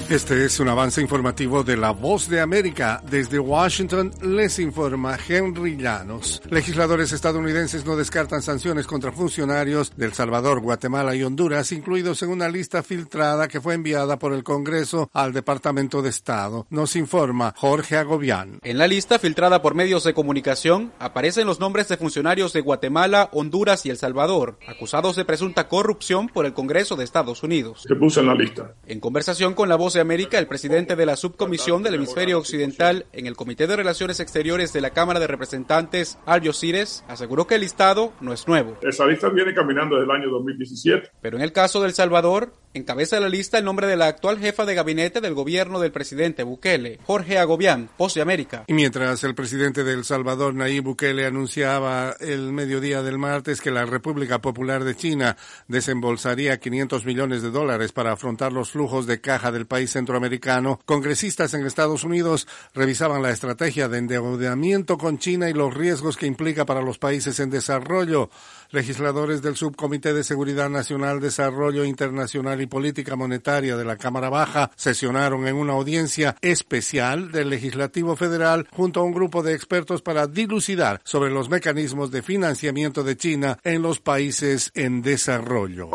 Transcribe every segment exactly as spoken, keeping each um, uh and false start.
Este es un avance informativo de La Voz de América. Desde Washington les informa Henry Llanos. Legisladores estadounidenses no descartan sanciones contra funcionarios de El Salvador, Guatemala y Honduras, incluidos en una lista filtrada que fue enviada por el Congreso al Departamento de Estado. Nos informa Jorge Agobián. En la lista filtrada por medios de comunicación aparecen los nombres de funcionarios de Guatemala, Honduras y El Salvador, acusados de presunta corrupción por el Congreso de Estados Unidos. Se puso en la lista. En conversación con La Voz de América, el presidente de la subcomisión del hemisferio occidental en el Comité de Relaciones Exteriores de la Cámara de Representantes, Alvio Cires, aseguró que el listado no es nuevo. Esa lista viene caminando desde el año dos mil diecisiete. Pero en el caso de El Salvador, encabeza la lista el nombre de la actual jefa de gabinete del gobierno del presidente Bukele, Jorge Agobián, Voz de América. Y mientras el presidente de El Salvador, Nayib Bukele, anunciaba el mediodía del martes que la República Popular de China desembolsaría quinientos millones de dólares para afrontar los flujos de caja del país centroamericano, congresistas en Estados Unidos revisaban la estrategia de endeudamiento con China y los riesgos que implica para los países en desarrollo. Legisladores del Subcomité de Seguridad Nacional, Desarrollo Internacional y Política Monetaria de la Cámara Baja sesionaron en una audiencia especial del Legislativo Federal junto a un grupo de expertos para dilucidar sobre los mecanismos de financiamiento de China en los países en desarrollo.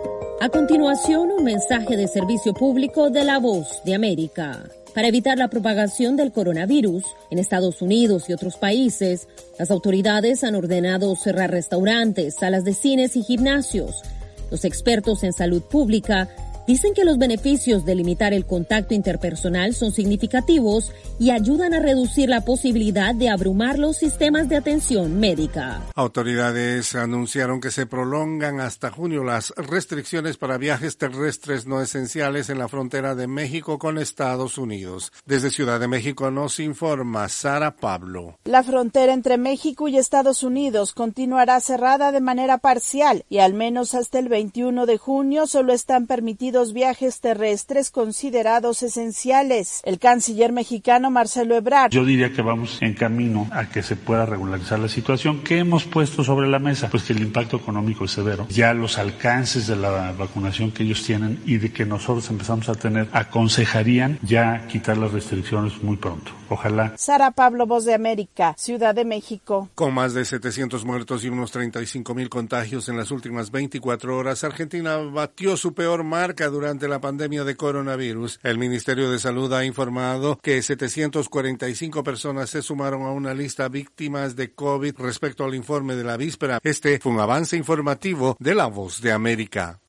A continuación, un mensaje de servicio público de La Voz de América. Para evitar la propagación del coronavirus en Estados Unidos y otros países, las autoridades han ordenado cerrar restaurantes, salas de cines y gimnasios. Los expertos en salud pública dicen que los beneficios de limitar el contacto interpersonal son significativos y ayudan a reducir la posibilidad de abrumar los sistemas de atención médica. Autoridades anunciaron que se prolongan hasta junio las restricciones para viajes terrestres no esenciales en la frontera de México con Estados Unidos. Desde Ciudad de México nos informa Sara Pablo. La frontera entre México y Estados Unidos continuará cerrada de manera parcial y al menos hasta el veintiuno de junio solo están permitidos viajes terrestres considerados esenciales. El canciller mexicano Marcelo Ebrard. Yo diría que vamos en camino a que se pueda regularizar la situación. ¿Qué hemos puesto sobre la mesa? Pues que el impacto económico es severo. Ya los alcances de la vacunación que ellos tienen y de que nosotros empezamos a tener aconsejarían ya quitar las restricciones muy pronto. Ojalá. Sara Pablo, Voz de América, Ciudad de México. Con más de setecientos muertos y unos treinta y cinco mil contagios en las últimas veinticuatro horas, Argentina batió su peor marca durante la pandemia de coronavirus. El Ministerio de Salud ha informado que setecientas cuarenta y cinco personas se sumaron a una lista víctimas de COVID respecto al informe de la víspera. Este fue un avance informativo de La Voz de América.